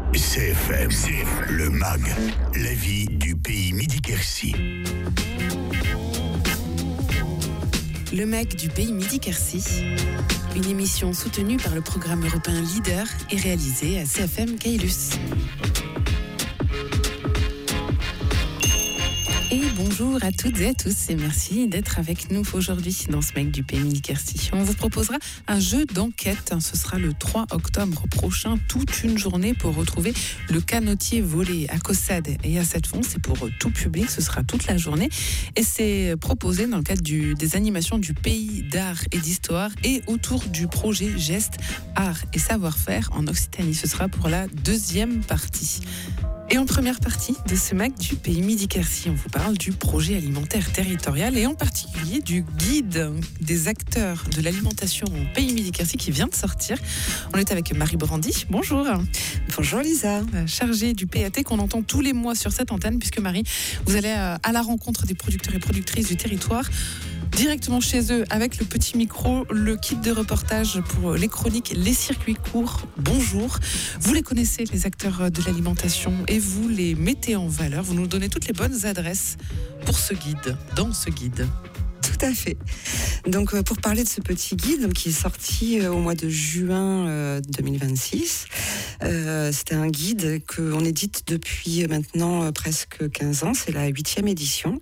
CFM, le MAG, la vie du pays Midi-Quercy. Le MAG du pays Midi-Quercy, une émission soutenue par le programme européen Leader et réalisée à CFM Caylus. Et bonjour à toutes et à tous et merci d'être avec nous aujourd'hui dans ce MAG du pays Midi-Quercy. On vous proposera un jeu d'enquête. Ce sera le 3 octobre prochain, toute une journée pour retrouver le canotier volé à Caussade et à Sept-Fonds. C'est pour tout public, ce sera toute la journée. Et c'est proposé dans le cadre des animations du pays d'art et d'histoire et autour du projet Gestes, Art et Savoir-faire en Occitanie. Ce sera pour la deuxième partie. Et en première partie de ce MAG du pays Midi-Quercy, on vous parle du projet alimentaire territorial et en particulier du guide des acteurs de l'alimentation en pays Midi-Quercy qui vient de sortir. On est avec Marie Brandy. Bonjour. Bonjour Lisa. Chargée du PAT qu'on entend tous les mois sur cette antenne, puisque Marie, vous allez à la rencontre des producteurs et productrices du territoire, directement chez eux avec le petit micro, le kit de reportage pour les chroniques, les circuits courts. Bonjour. Vous les connaissez, les acteurs de l'alimentation, et vous les mettez en valeur. Vous nous donnez toutes les bonnes adresses pour ce guide, dans ce guide. Tout à fait. Donc pour parler de ce petit guide qui est sorti au mois de juin 2026, c'était un guide qu'on édite depuis maintenant presque 15 ans. C'est la 8e édition.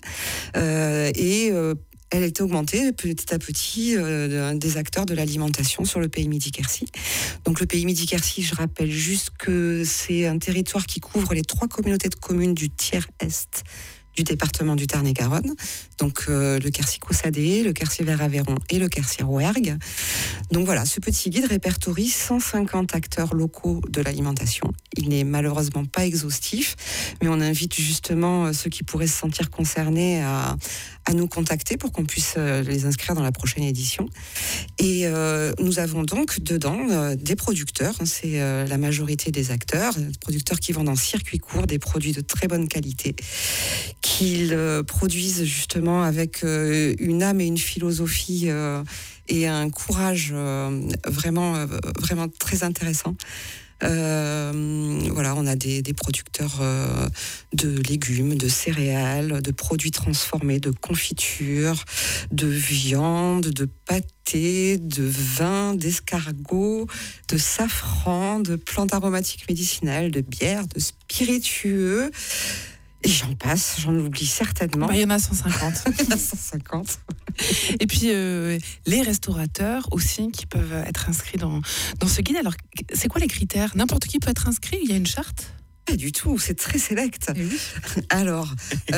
Elle a été augmentée petit à petit des acteurs de l'alimentation sur le pays Midi-Quercy. Donc le pays Midi-Quercy, je rappelle juste que c'est un territoire qui couvre les 3 communautés de communes du tiers Est du département du Tarn-et-Garonne, donc le Quercy-Caussadé, le Quercy-Vert-Aveyron et le Quercy-Rouergue. Donc voilà, ce petit guide répertorie 150 acteurs locaux de l'alimentation. Il n'est malheureusement pas exhaustif, mais on invite justement ceux qui pourraient se sentir concernés à nous contacter pour qu'on puisse les inscrire dans la prochaine édition. Et nous avons donc dedans des producteurs, c'est la majorité des acteurs, producteurs qui vendent en circuit court des produits de très bonne qualité, qu'ils produisent justement avec une âme et une philosophie et un courage vraiment très intéressant. Voilà, on a des producteurs de légumes, de céréales, de produits transformés, de confitures, de viande, de pâté, de vin, d'escargots, de safran, de plantes aromatiques médicinales, de bières, de spiritueux. Et j'en passe, j'en oublie certainement. Il y en a 150. Il y en a 150. Et puis, les restaurateurs aussi qui peuvent être inscrits dans ce guide. Alors, c'est quoi les critères ? N'importe qui peut être inscrit ? Il y a une charte ? Pas du tout, c'est très sélect. Oui. Alors,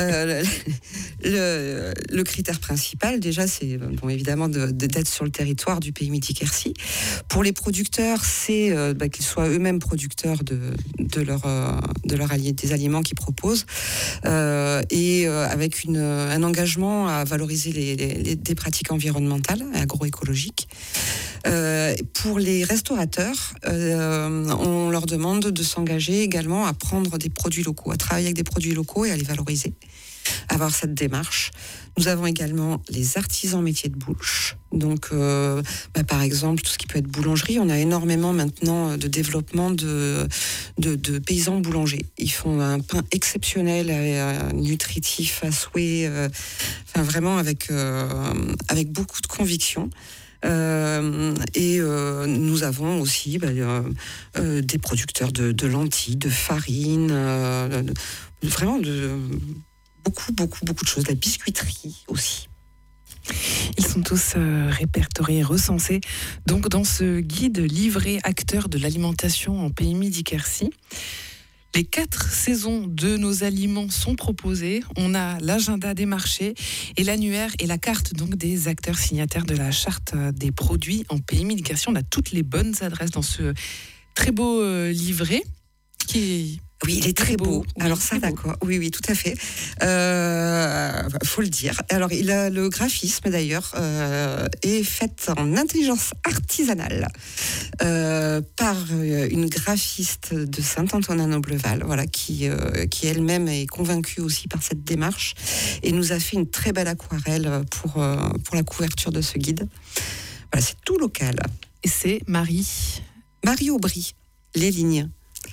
le critère principal, déjà, c'est évidemment d'être sur le territoire du pays Midi-Quercy. Pour les producteurs, c'est qu'ils soient eux-mêmes producteurs des aliments qu'ils proposent, et avec un engagement à valoriser des pratiques environnementales et agroécologiques. Pour les restaurateurs, on leur demande de s'engager également à prendre des produits locaux, à travailler avec des produits locaux et à les valoriser, avoir cette démarche. Nous avons également les artisans métiers de bouche. Donc, par exemple, tout ce qui peut être boulangerie, on a énormément maintenant de développement de paysans boulangers. Ils font un pain exceptionnel, nutritif à souhait, vraiment avec beaucoup de conviction. Nous avons aussi des producteurs de lentilles, de farine, vraiment de beaucoup de choses, de la biscuiterie aussi. Ils sont tous répertoriés, recensés donc dans ce guide livré acteurs de l'alimentation en pays Midi-Quercy. Les 4 saisons de nos aliments sont proposées. On a l'agenda des marchés et l'annuaire et la carte donc des acteurs signataires de la charte des produits en pays Midi-Quercy. On a toutes les bonnes adresses dans ce très beau livret qui est... Oui, il est très beau. Oui, alors ça, d'accord. Oui, tout à fait. Faut le dire. Alors, le graphisme, d'ailleurs, est fait en intelligence artisanale par une graphiste de Saint-Antonin-Nobleval, voilà, qui elle-même est convaincue aussi par cette démarche et nous a fait une très belle aquarelle pour la couverture de ce guide. Voilà, c'est tout local. Et c'est Marie Aubry, les lignes.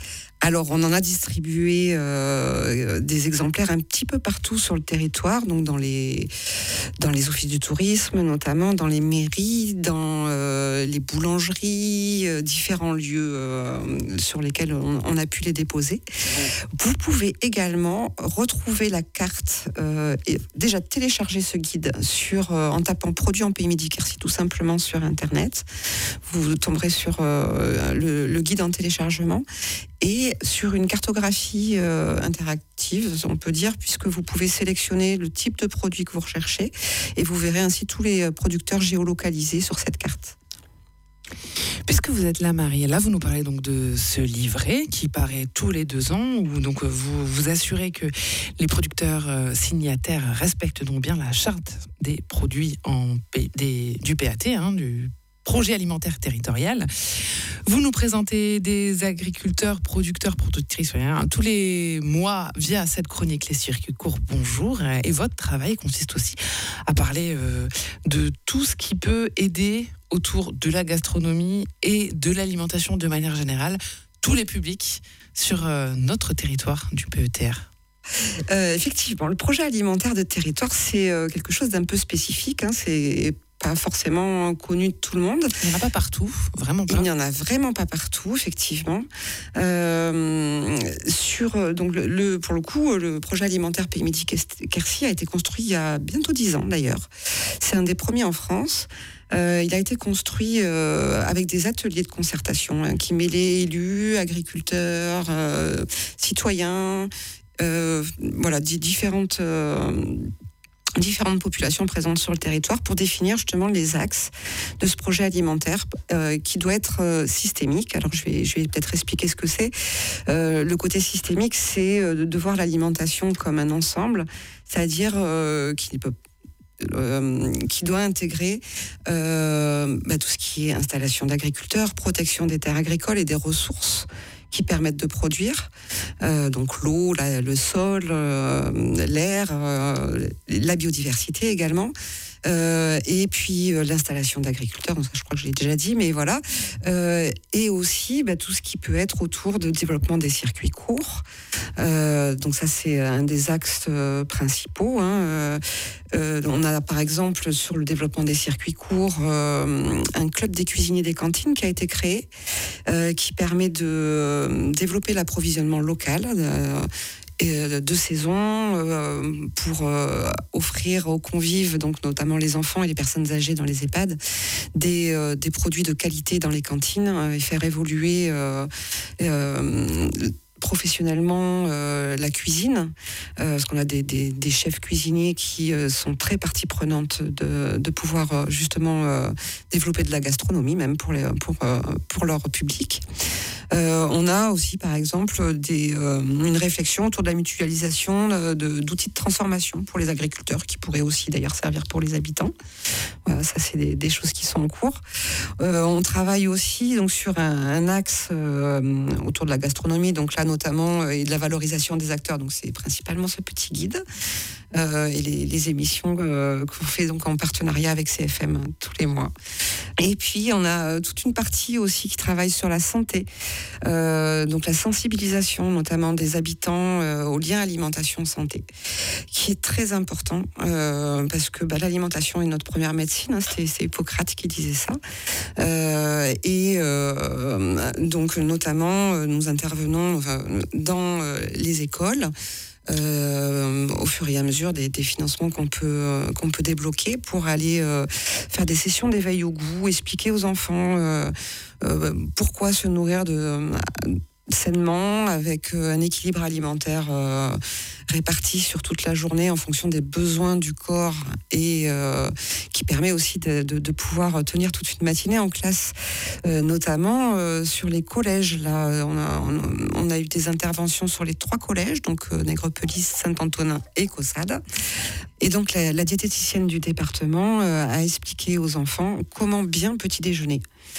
Alors, on en a distribué des exemplaires un petit peu partout sur le territoire, donc dans les offices du tourisme, notamment dans les mairies, dans les boulangeries, différents lieux sur lesquels on a pu les déposer. Vous pouvez également retrouver la carte, et déjà télécharger ce guide en tapant produit en Pays Midi-Quercy tout simplement sur Internet. Vous tomberez sur le guide en téléchargement et sur une cartographie interactive, on peut dire, puisque vous pouvez sélectionner le type de produit que vous recherchez et vous verrez ainsi tous les producteurs géolocalisés sur cette carte. Puisque vous êtes là, Mariella, vous nous parlez donc de ce livret qui paraît tous les 2 ans, où donc vous vous assurez que les producteurs signataires respectent donc bien la charte des produits du PAT, du projet alimentaire territorial. Vous nous présentez des agriculteurs, producteurs, productrices tous les mois via cette chronique Les Circuits Courts. Bonjour. Et votre travail consiste aussi à parler de tout ce qui peut aider autour de la gastronomie et de l'alimentation de manière générale, tous les publics sur notre territoire du PETR. Effectivement, le projet alimentaire de territoire, c'est quelque chose d'un peu spécifique. C'est pas forcément connu de tout le monde. Il n'y en a pas partout, vraiment pas. Il n'y en a vraiment pas partout, effectivement. Donc pour le coup, le projet alimentaire Pays Midi-Quercy a été construit il y a bientôt 10 ans d'ailleurs. C'est un des premiers en France. Il a été construit avec des ateliers de concertation qui mêlaient élus, agriculteurs, citoyens, différentes populations présentes sur le territoire pour définir justement les axes de ce projet alimentaire qui doit être systémique. Alors je vais peut-être expliquer ce que c'est. Le côté systémique, c'est de voir l'alimentation comme un ensemble, c'est-à-dire qui doit intégrer tout ce qui est installation d'agriculteurs, protection des terres agricoles et des ressources qui permettent de produire, donc l'eau, le sol, l'air, la biodiversité également, et puis l'installation d'agriculteurs, donc ça, je crois que je l'ai déjà dit, mais voilà, et aussi tout ce qui peut être autour du développement des circuits courts, donc ça c'est un des axes principaux. On a par exemple sur le développement des circuits courts un club des cuisiniers des cantines qui a été créé, qui permet de développer l'approvisionnement local de saison pour offrir aux convives, donc notamment les enfants et les personnes âgées dans les EHPAD, des produits de qualité dans les cantines et faire évoluer professionnellement la cuisine, parce qu'on a des chefs cuisiniers qui sont très partie prenante de pouvoir justement développer de la gastronomie même pour leur public. On a aussi par exemple une réflexion autour de la mutualisation d'outils de transformation pour les agriculteurs qui pourraient aussi d'ailleurs servir pour les habitants. Voilà, ça c'est des choses qui sont en cours. On travaille aussi donc sur un axe autour de la gastronomie, donc là notamment et de la valorisation des acteurs. Donc c'est principalement ce petit guide et les émissions qu'on fait donc en partenariat avec CFM tous les mois. Et puis on a toute une partie aussi qui travaille sur la santé, donc la sensibilisation notamment des habitants au lien alimentation-santé, qui est très important parce que l'alimentation est notre première médecine, c'est Hippocrate qui disait ça, et donc notamment nous intervenons dans les écoles au fur et à mesure des financements qu'on peut débloquer pour aller faire des sessions d'éveil au goût, expliquer aux enfants pourquoi se nourrir sainement avec un équilibre alimentaire réparti sur toute la journée en fonction des besoins du corps et qui permet aussi de pouvoir tenir toute une matinée en classe, notamment sur les collèges. Là, on a eu des interventions sur les 3 collèges, donc Nègrepelisse, Saint-Antonin et Caussade. Et donc la diététicienne du département a expliqué aux enfants comment bien petit déjeuner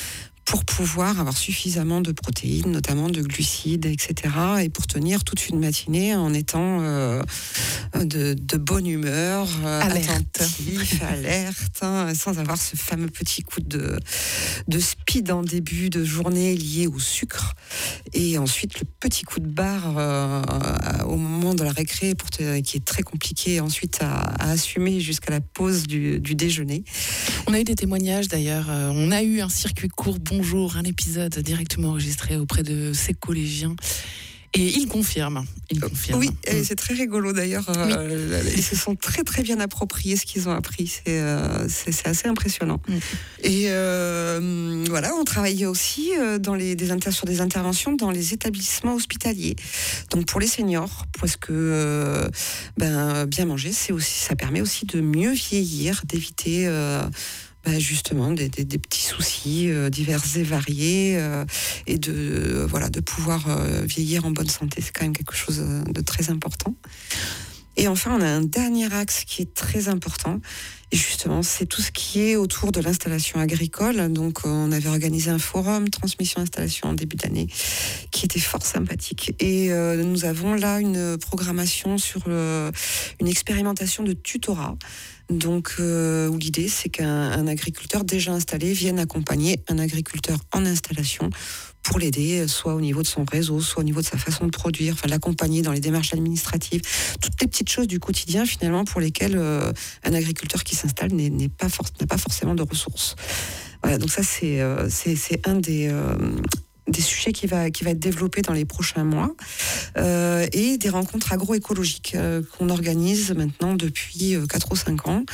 pour pouvoir avoir suffisamment de protéines, notamment de glucides, etc. Et pour tenir toute une matinée en étant de bonne humeur, attentif, alerte, sans avoir ce fameux petit coup de speed en début de journée lié au sucre. Et ensuite, le petit coup de barre au moment de la récré qui est très compliqué ensuite à assumer jusqu'à la pause du déjeuner. On a eu des témoignages d'ailleurs. On a eu un circuit court bonjour, un épisode directement enregistré auprès de ces collégiens. Et ils confirment. Oui, et c'est très rigolo d'ailleurs. Ils se sont très très bien appropriés ce qu'ils ont appris. C'est assez impressionnant. Et voilà, on travaillait aussi sur des interventions dans les établissements hospitaliers. Donc pour les seniors, parce que bien manger, ça permet aussi de mieux vieillir, d'éviter justement des petits soucis divers et variés et de pouvoir vieillir en bonne santé. C'est quand même quelque chose de très important. Et enfin, on a un dernier axe qui est très important. Et justement, c'est tout ce qui est autour de l'installation agricole. Donc, on avait organisé un forum transmission-installation en début d'année qui était fort sympathique. Et nous avons là une programmation sur une expérimentation de tutorat. Donc, où l'idée, c'est qu'un agriculteur déjà installé vienne accompagner un agriculteur en installation pour l'aider, soit au niveau de son réseau, soit au niveau de sa façon de produire, enfin l'accompagner dans les démarches administratives, toutes les petites choses du quotidien finalement pour lesquelles un agriculteur qui s'installe n'a pas forcément de ressources. Voilà, donc ça c'est un des sujets qui va être développé dans les prochains mois et des rencontres agroécologiques qu'on organise maintenant depuis 4 ou 5 ans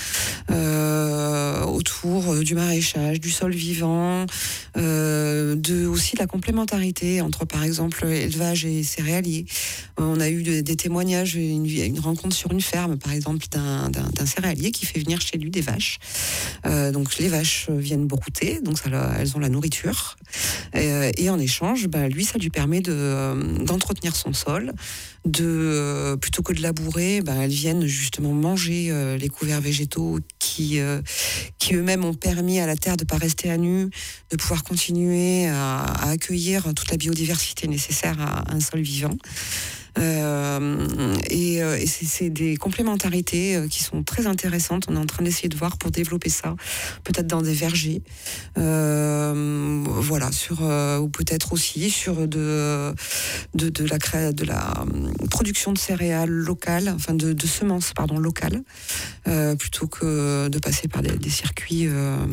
autour du maraîchage, du sol vivant, aussi de la complémentarité entre par exemple élevage et céréalier. On a eu des témoignages, une rencontre sur une ferme par exemple d'un céréalier qui fait venir chez lui des vaches. Donc les vaches viennent brouter, donc elles ont la nourriture et en échange, lui, ça lui permet d'entretenir son sol, plutôt que de labourer, elles viennent justement manger les couverts végétaux qui eux-mêmes ont permis à la terre de ne pas rester à nu, de pouvoir continuer à accueillir toute la biodiversité nécessaire à un sol vivant. Et c'est des complémentarités qui sont très intéressantes. On est en train d'essayer de voir pour développer ça, peut-être dans des vergers, voilà, ou peut-être aussi sur de la production de céréales locales, enfin de semences locales, plutôt que de passer par des circuits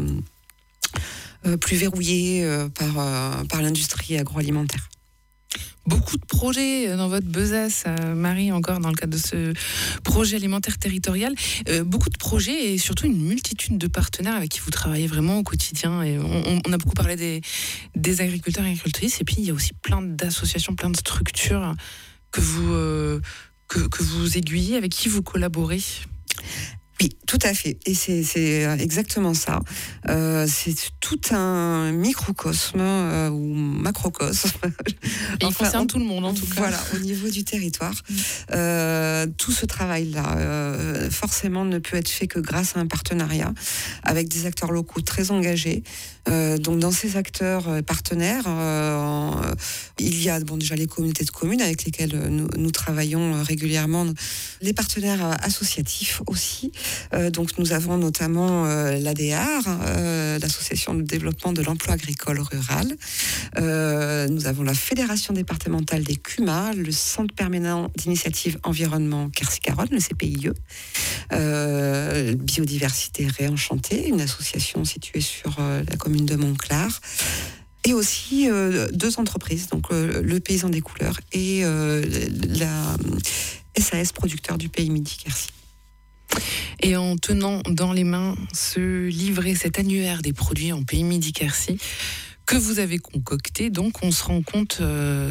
plus verrouillés par l'industrie agroalimentaire. Beaucoup de projets dans votre besace, Marie, encore dans le cadre de ce projet alimentaire territorial. Beaucoup de projets et surtout une multitude de partenaires avec qui vous travaillez vraiment au quotidien. Et on a beaucoup parlé des agriculteurs et agricultrices. Et puis, il y a aussi plein d'associations, plein de structures que vous aiguillez, avec qui vous collaborez. Oui, tout à fait. Et c'est exactement ça. C'est tout un microcosme ou macrocosme. Et il concerne tout le monde, en tout cas. Voilà, au niveau du territoire. Tout ce travail-là, forcément, ne peut être fait que grâce à un partenariat avec des acteurs locaux très engagés. Donc, dans ces acteurs partenaires, il y a déjà les communautés de communes avec lesquelles nous travaillons régulièrement, les partenaires associatifs aussi. Donc nous avons notamment l'ADR, l'Association de développement de l'emploi agricole rural. Nous avons la Fédération départementale des CUMA, le Centre permanent d'initiative environnement Quercy-Garonne, le CPIE. Biodiversité réenchantée, une association située sur la commune de Montclar. Et aussi 2 entreprises, donc le Paysan des Couleurs et la SAS producteur du Pays Midi-Quercy. Et en tenant dans les mains ce livret, cet annuaire des produits en Pays Midi-Quercy que vous avez concocté, donc on se rend compte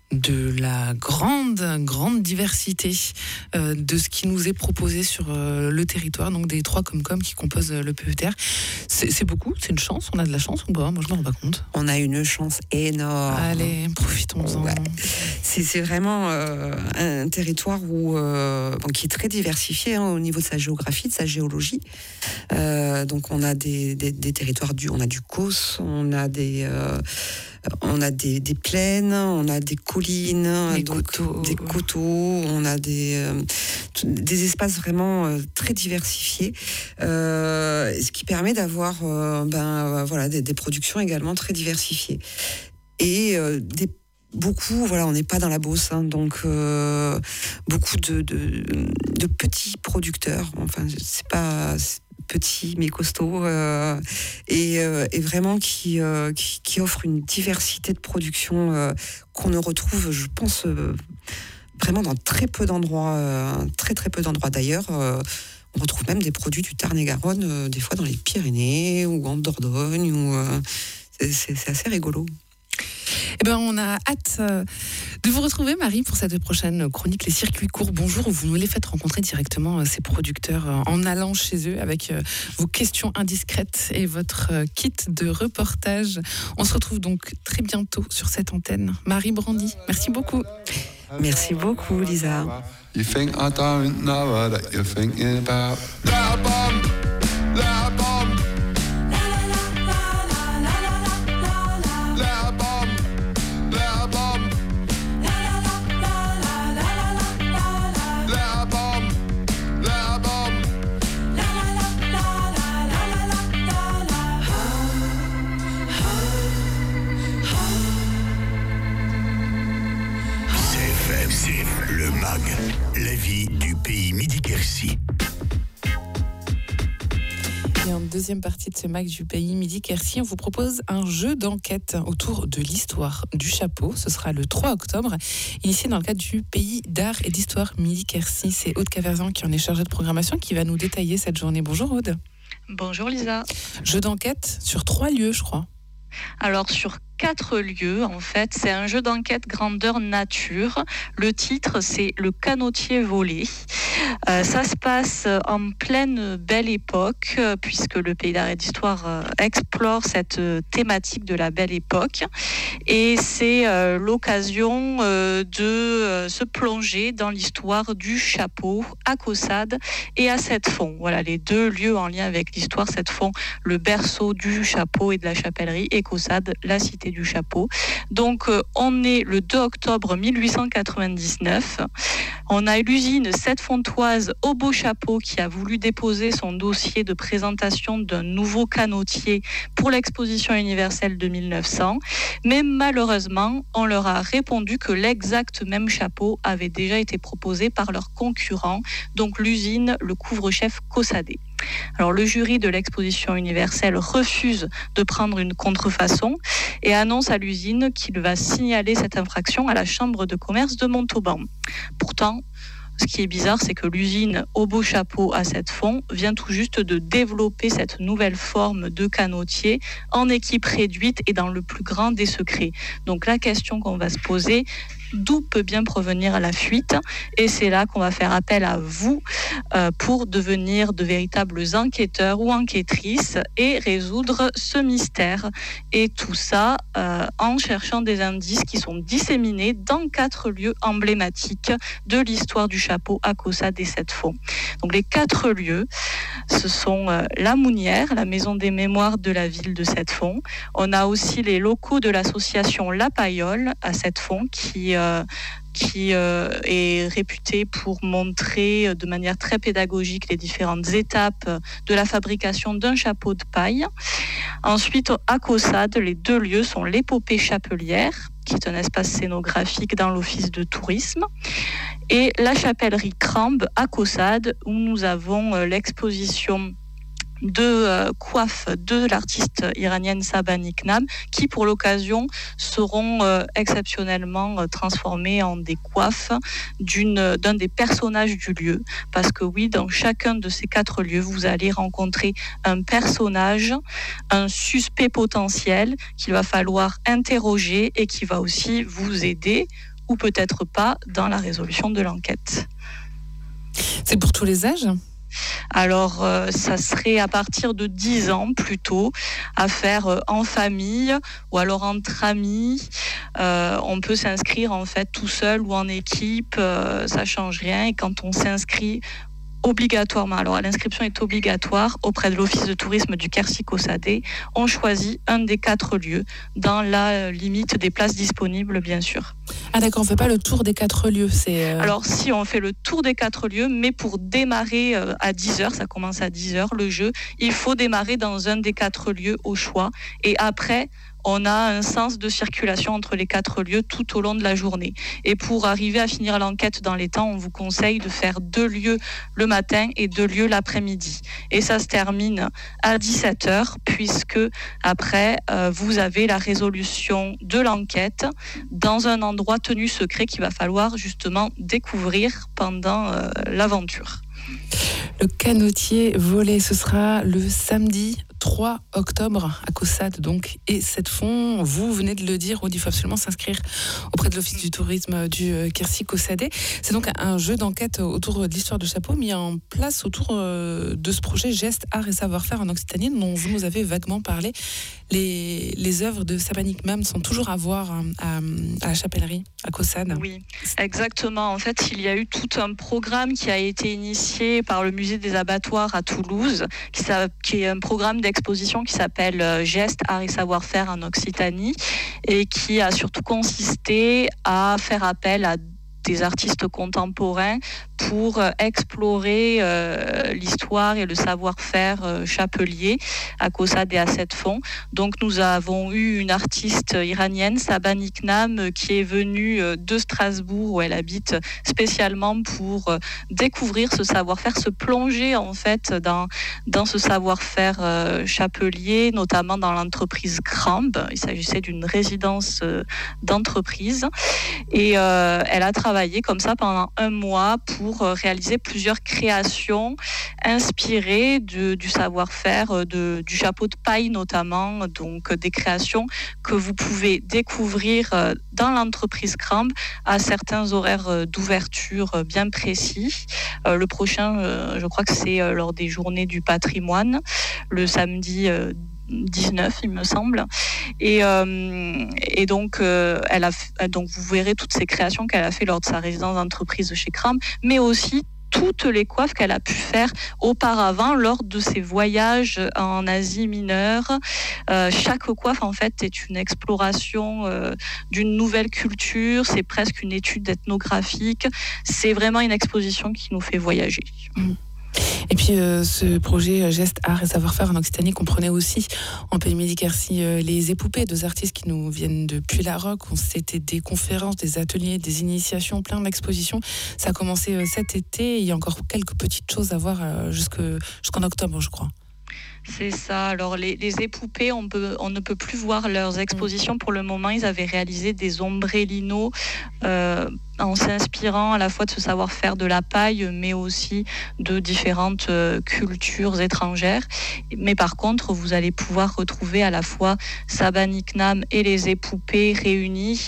de la grande diversité de ce qui nous est proposé sur le territoire, donc des 3 Comcom qui composent le PETR. C'est beaucoup, c'est une chance, on a de la chance ou pas ? Moi je me rends pas compte. On a une chance énorme. Allez, profitons-en. Ouais. C'est vraiment un territoire qui est très diversifié au niveau de sa géographie, de sa géologie. Donc on a des territoires on a du Causse, on a des plaines, on a des collines, des coteaux, on a des espaces vraiment très diversifiés, ce qui permet d'avoir des productions également très diversifiées. Et on n'est pas dans la Beauce, donc beaucoup de petits producteurs. Enfin, c'est pas petit mais costaud et vraiment qui offre une diversité de production qu'on ne retrouve, je pense, vraiment dans très peu d'endroits, très peu d'endroits. D'ailleurs, on retrouve même des produits du Tarn-et-Garonne, des fois dans les Pyrénées ou en Dordogne. C'est assez rigolo. Eh ben, on a hâte de vous retrouver, Marie, pour cette prochaine chronique Les Circuits Courts. Bonjour, où vous nous les faites rencontrer directement ces producteurs en allant chez eux avec vos questions indiscrètes et votre kit de reportage. On se retrouve donc très bientôt sur cette antenne. Marie Brandy, merci beaucoup. Merci beaucoup, Lisa. You think I don't know that you're thinking about that bomb, that bomb. Le MAG, la vie du pays Midi-Quercy. Et en deuxième partie de ce MAG du pays Midi-Quercy, on vous propose un jeu d'enquête autour de l'histoire du chapeau. Ce sera le 3 octobre, initié dans le cadre du pays d'art et d'histoire Midi-Quercy. C'est Aude Caverzan qui en est chargée de programmation qui va nous détailler cette journée. Bonjour Aude. Bonjour Lisa. Jeu d'enquête sur 3 lieux, je crois. Alors sur 4 lieux, en fait, c'est un jeu d'enquête grandeur nature. Le titre, c'est Le canotier volé. Ça se passe en pleine Belle Époque, puisque le pays d'art et d'histoire explore cette thématique de la Belle Époque. Et c'est l'occasion de se plonger dans l'histoire du chapeau à Caussade et à Sept-Fonds. Voilà, les 2 lieux en lien avec l'histoire. Sept-Fonds, le berceau du chapeau et de la chapellerie, et Caussade, la cité du chapeau. Donc on est le 2 octobre 1899. On a l'usine Sept-Fontoise au Beau Chapeau qui a voulu déposer son dossier de présentation d'un nouveau canotier pour l'exposition universelle de 1900. Mais malheureusement, on leur a répondu que l'exact même chapeau avait déjà été proposé par leurs concurrents, donc l'usine, le couvre-chef Caussadet. Alors le jury de l'exposition universelle refuse de prendre une contrefaçon et annonce à l'usine qu'il va signaler cette infraction à la chambre de commerce de Montauban. Pourtant, ce qui est bizarre, c'est que l'usine au Beau Chapeau à Sept-Fonds vient tout juste de développer cette nouvelle forme de canotier en équipe réduite et dans le plus grand des secrets. Donc la question qu'on va se poser, d'où peut bien provenir la fuite? Et c'est là qu'on va faire appel à vous pour devenir de véritables enquêteurs ou enquêtrices et résoudre ce mystère. Et tout ça en cherchant des indices qui sont disséminés dans 4 lieux emblématiques de l'histoire du chapeau à Caussade et Sept-Fonds. Donc les 4 lieux, ce sont la Mounière, la maison des mémoires de la ville de Sept-Fonds. On a aussi les locaux de l'association La Paillole à Sept-Fonds qui est réputé pour montrer de manière très pédagogique les différentes étapes de la fabrication d'un chapeau de paille. Ensuite, à Caussade, les 2 lieux sont l'Épopée Chapelière, qui est un espace scénographique dans l'office de tourisme, et la chapellerie Crambe à Caussade, où nous avons l'exposition de coiffes de l'artiste iranienne Sabah Niknam qui pour l'occasion seront exceptionnellement transformées en des coiffes d'un des personnages du lieu, parce que oui, dans chacun de ces 4 lieux vous allez rencontrer un personnage, un suspect potentiel qu'il va falloir interroger et qui va aussi vous aider ou peut-être pas dans la résolution de l'enquête. C'est pour tous les âges ? Alors, ça serait à partir de 10 ans plutôt, à faire en famille ou alors entre amis. On peut s'inscrire en fait tout seul ou en équipe, ça change rien. Et quand on s'inscrit obligatoirement, alors l'inscription est obligatoire auprès de l'Office de tourisme du Quercy-Caussade, on choisit un des 4 lieux dans la limite des places disponibles, bien sûr. Ah d'accord, on ne fait pas le tour des 4 lieux. Alors si, on fait le tour des 4 lieux, mais pour démarrer à 10h, ça commence à 10h le jeu, il faut démarrer dans un des 4 lieux au choix. Et après, on a un sens de circulation entre les 4 lieux tout au long de la journée. Et pour arriver à finir l'enquête dans les temps, on vous conseille de faire 2 lieux le matin et 2 lieux l'après-midi. Et ça se termine à 17h, puisque après, vous avez la résolution de l'enquête dans un endroit tenu secret qu'il va falloir justement découvrir pendant l'aventure. Le canotier volé, ce sera le samedi 3 octobre à Caussade donc, et Sept-Fonds. Vous venez de le dire, il faut absolument s'inscrire auprès de l'Office du tourisme du Quercy-Caussade. C'est donc un jeu d'enquête autour de l'histoire de Chapeau mis en place autour de ce projet Gestes, Arts et Savoir-faire en Occitanie dont vous nous avez vaguement parlé. Les œuvres de Sabanik Mam sont toujours à voir à la chapellerie à Caussade. Oui, exactement. En fait, il y a eu tout un programme qui a été initié par le musée des abattoirs à Toulouse, qui est un programme d'exposition qui s'appelle Gestes, Arts et Savoir-faire en Occitanie et qui a surtout consisté à faire appel à des artistes contemporains pour explorer l'histoire et le savoir-faire chapelier à Caussade et à Sept-Fonds. Donc nous avons eu une artiste iranienne, Sabanik Nam, qui est venue de Strasbourg où elle habite spécialement pour découvrir ce savoir-faire, se plonger en fait dans ce savoir-faire chapelier, notamment dans l'entreprise Crambe. Il s'agissait d'une résidence d'entreprise et elle a travaillé comme ça pendant un mois pour réaliser plusieurs créations inspirées du savoir-faire du chapeau de paille notamment, donc des créations que vous pouvez découvrir dans l'entreprise Crambe à certains horaires d'ouverture bien précis. Le prochain, je crois que c'est lors des journées du patrimoine, le samedi 19, il me semble. Et donc, donc, vous verrez toutes ces créations qu'elle a fait lors de sa résidence d'entreprise chez Crambe, mais aussi toutes les coiffes qu'elle a pu faire auparavant lors de ses voyages en Asie mineure. Chaque coiffe, en fait, est une exploration d'une nouvelle culture. C'est presque une étude ethnographique. C'est vraiment une exposition qui nous fait voyager. Et puis ce projet Gestes, Arts et Savoir-faire en Occitanie comprenait aussi en Pays Midi-Quercy les épopées, 2 artistes qui nous viennent de Puylaroc. C'était des conférences, des ateliers, des initiations, plein d'expositions. Ça a commencé cet été. Il y a encore quelques petites choses à voir jusqu'en octobre, je crois. C'est ça. Alors les épopées, on ne peut plus voir leurs expositions pour le moment. Ils avaient réalisé des ombrellinos en s'inspirant à la fois de ce savoir-faire de la paille, mais aussi de différentes cultures étrangères. Mais par contre, vous allez pouvoir retrouver à la fois Sabanik Nam et les épopées réunies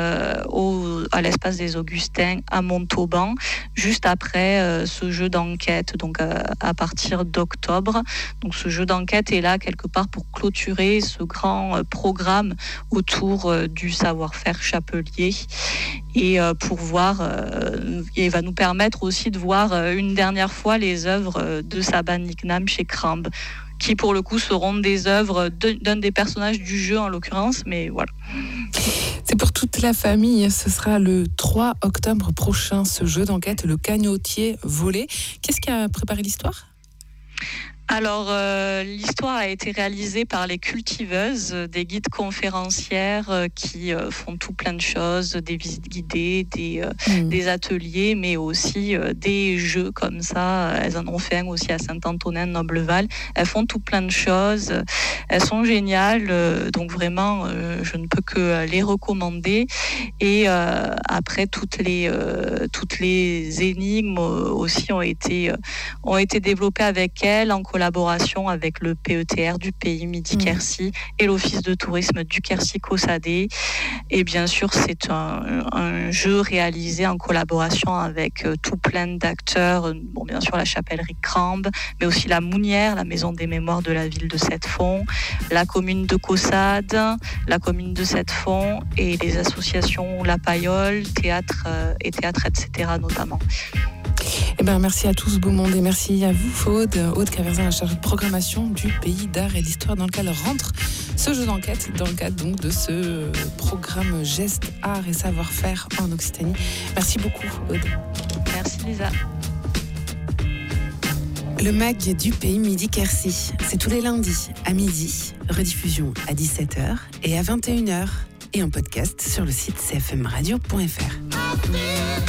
à l'espace des Augustins à Montauban, juste après ce jeu d'enquête, donc à partir d'octobre. Donc ce jeu d'enquête est là quelque part pour clôturer ce grand programme autour du savoir-faire chapelier et pour voir, et va nous permettre aussi de voir une dernière fois les œuvres de Sabanik Nam chez Crambe, qui pour le coup seront des œuvres d'un des personnages du jeu en l'occurrence, mais voilà. C'est pour toute la famille, ce sera le 3 octobre prochain, ce jeu d'enquête, le canotier volé. Qu'est-ce qui a préparé l'histoire ? Alors, l'histoire a été réalisée par les cultiveuses, des guides conférencières qui font tout plein de choses, des visites guidées, des ateliers, mais aussi des jeux comme ça. Elles en ont fait un aussi à Saint-Antonin-Nobleval. Elles font tout plein de choses. Elles sont géniales, donc vraiment, je ne peux que les recommander. Et après, toutes les énigmes aussi ont été développées avec elles en collaboration avec le PETR du pays Midi-Quercy et l'Office de tourisme du Quercy-Caussade. Et bien sûr, c'est un jeu réalisé en collaboration avec tout plein d'acteurs. Bon, bien sûr, la chapellerie Crambe, mais aussi la Mounière, la maison des mémoires de la ville de Sept-Fonds, la commune de Caussade, la commune de Sept-Fonds et les associations La Paillole, théâtre, etc. notamment. Merci à tous, beau monde, et merci à vous, Aude Caverzin, la chargée de programmation du Pays d'Art et d'Histoire, dans lequel rentre ce jeu d'enquête, dans le cadre donc de ce programme Gestes, Art et Savoir-faire en Occitanie. Merci beaucoup, Aude. Merci, Lisa. Le MAG du Pays Midi-Quercy, c'est tous les lundis à midi, rediffusion à 17h et à 21h, et en podcast sur le site cfmradio.fr.